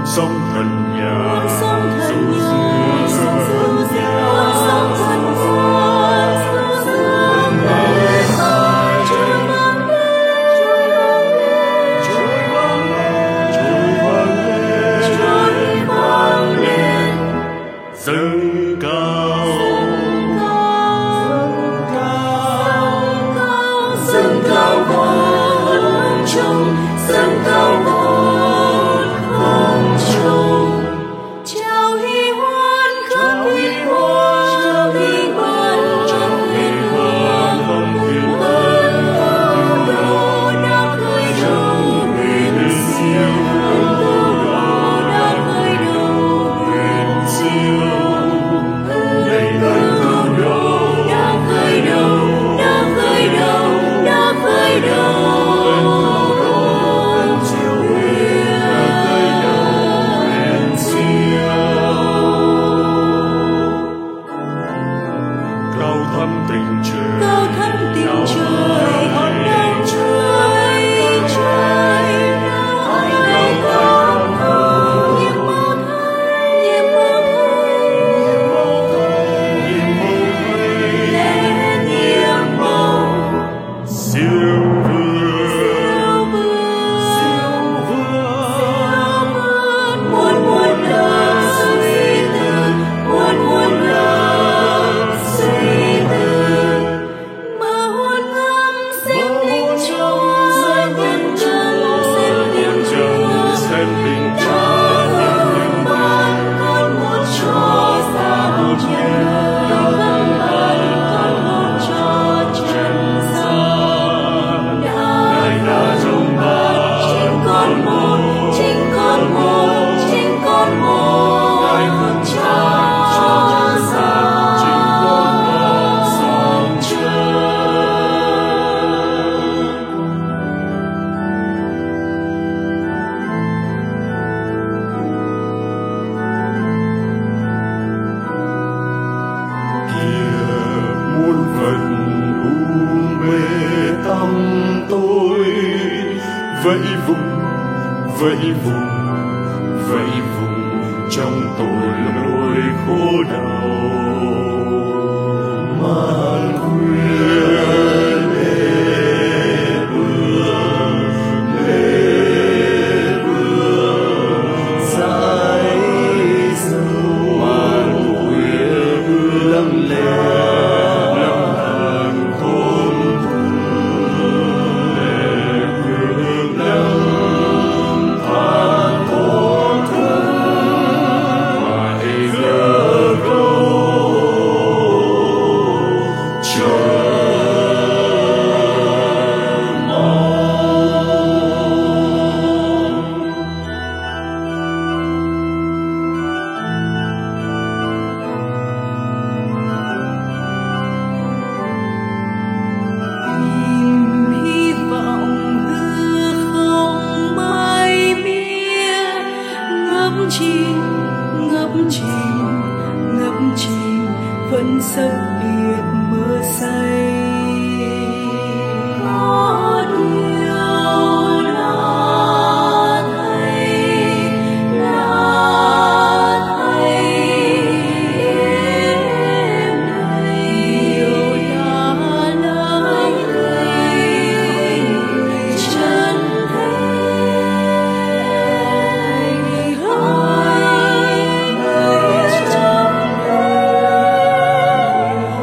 sống thần nhà dù dâng cao vang trong dâng cao vang trong chào hy hoan khắp hy hoan chào hy hoan không phiền ơn đồ đã khởi đầu nguyện siêu đồ đã khởi đầu nguyện siêu ngày ơn đồ đã khởi đầu đã khởi đầu đã khởi đầu tình trời hòn đang trời trời ai không không nhiệm màu thay lên nhiệm màu siêu vượt muôn muôn lần suy tư muôn muôn lần suy tư vẫy vùng trong tội lỗi khổ đau màn khuya lê bước dãi dầu màn khuya lặng lẽ ngập chìm vẫn sắp biệt mơ say có điều đã thấy em đây điều đã lấy chân thế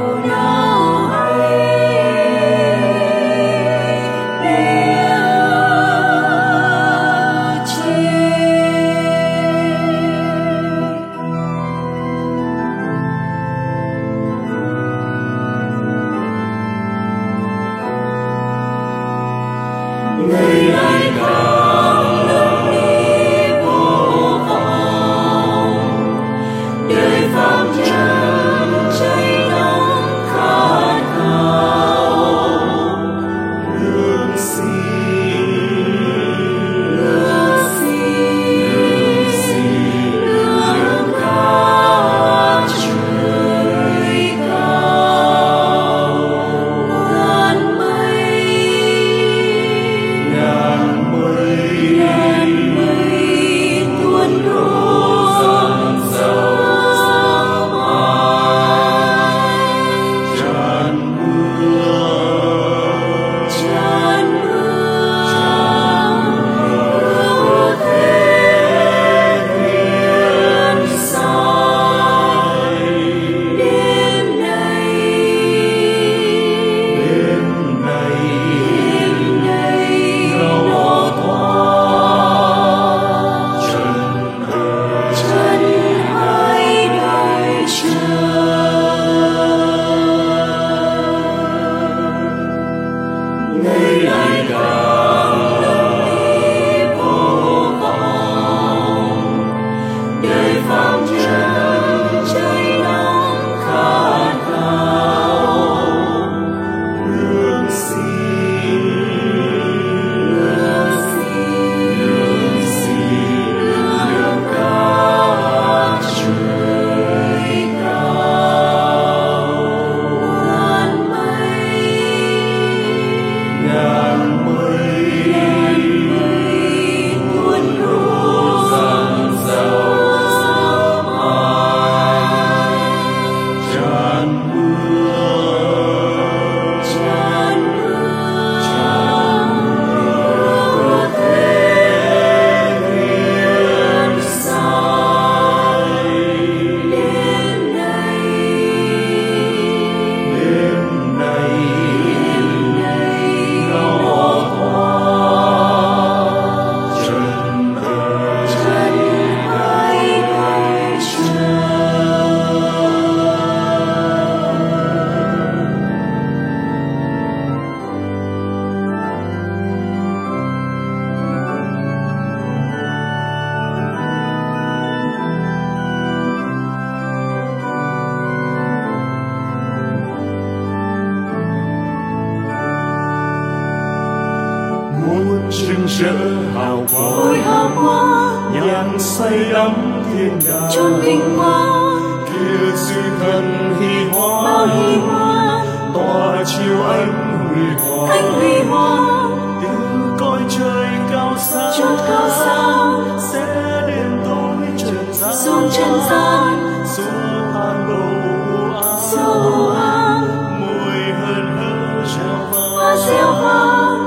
vàng say đắm thiên đàng chốn vinh quang kia sư thần hy bao hy hoán hoang tỏa chiếu ánh huy hoàng ánh huy hoàng từ cõi trời cao xa chốn cao xa sẽ đến tối trần gian xuống trần gian xua tan bầu sâu áng mùi hân hở treo vang hoa reo vang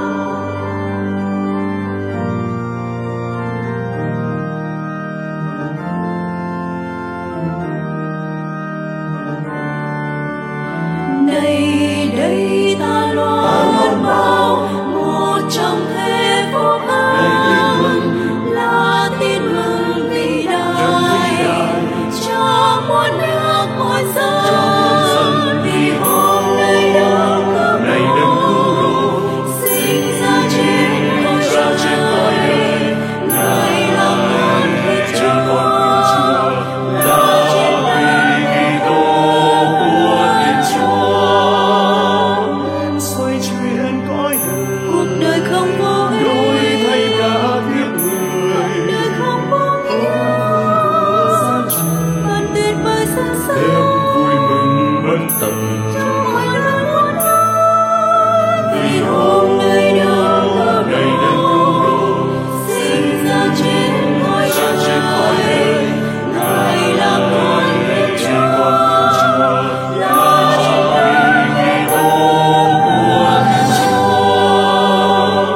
đây đây ta loan bao một trong thế vô áng là tin mừng vĩ đại cho muôn nước muôn dân vì hôm nay đấng cứu rỗi sinh ra trên cõi đời ngài là con Thiên Chúa là trên vì Kitô của Thiên Chúa xoay chuyển cõi đời cuộc đời không vô đổi ích thay cả kiếp người đời không vô nghĩa gian trần vẫn tuyệt vời xa đêm xăm vui mừng bất tận mọi người muốn nói vì hôm nay ngày đêm cứu rỗi sinh ra trên cõi đời ngài là con Thiên Chúa là vì Kitô của Thiên Chúa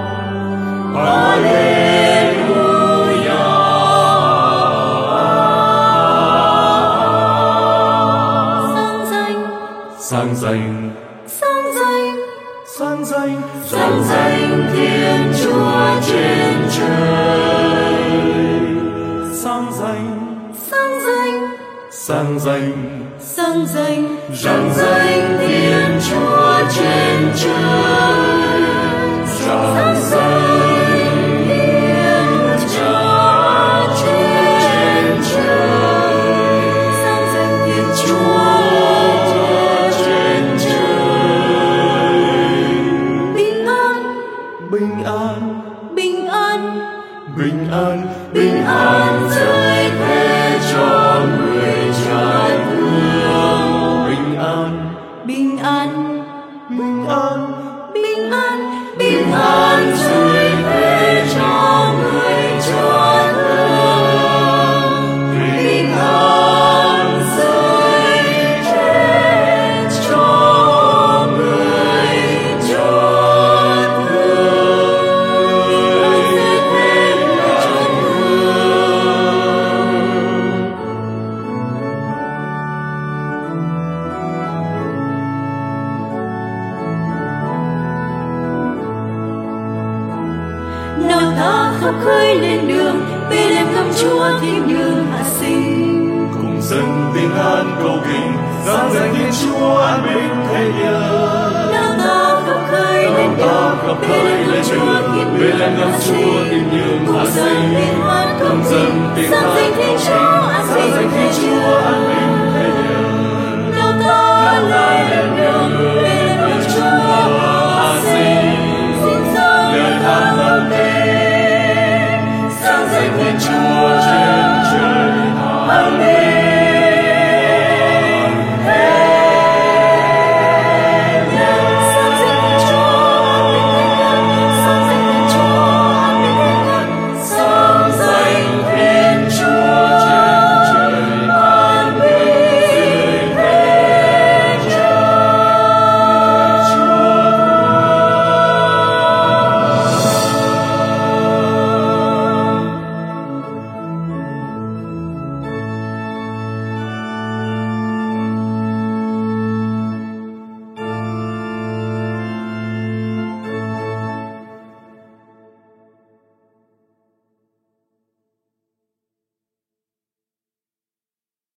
sáng danh sáng danh sáng danh sáng danh Thiên Chúa trên trời sáng danh sáng danh sáng danh sáng danh rạng danh Thiên Chúa trên trời rạng danh Thiên Chúa trên trời sáng danh Thiên Chúa trên trời bình an bình an bình an bình an bình an rơi thế cho người trái thương bình an bình an bình an bình an bình an rơi thế cho người trái thương bình an rơi thế cho người trái thương bình an rơi thế cho nào ta khắp khơi lên đường về đêm thăm Chúa thiên đường hạ sinh cùng dân tiếng hát cầu kinh sáng danh Thiên Chúa an bình thế nhờ nào ta khắp khơi lên đường về đêm thăm Chúa thiên về đường lên ngắm hạ Chúa sinh thiên đường cùng hạ dân sinh tiếng hát cầu cùng dân kinh tiếng sáng danh hát Thiên Chúa an sáng danh bình Thiên thế Chúa an nhờ bình thế nhờ nào ta lên đường về đêm thăm Chúa hạ sinh xin dâng lời hát lời sáng danh Thiên Chúa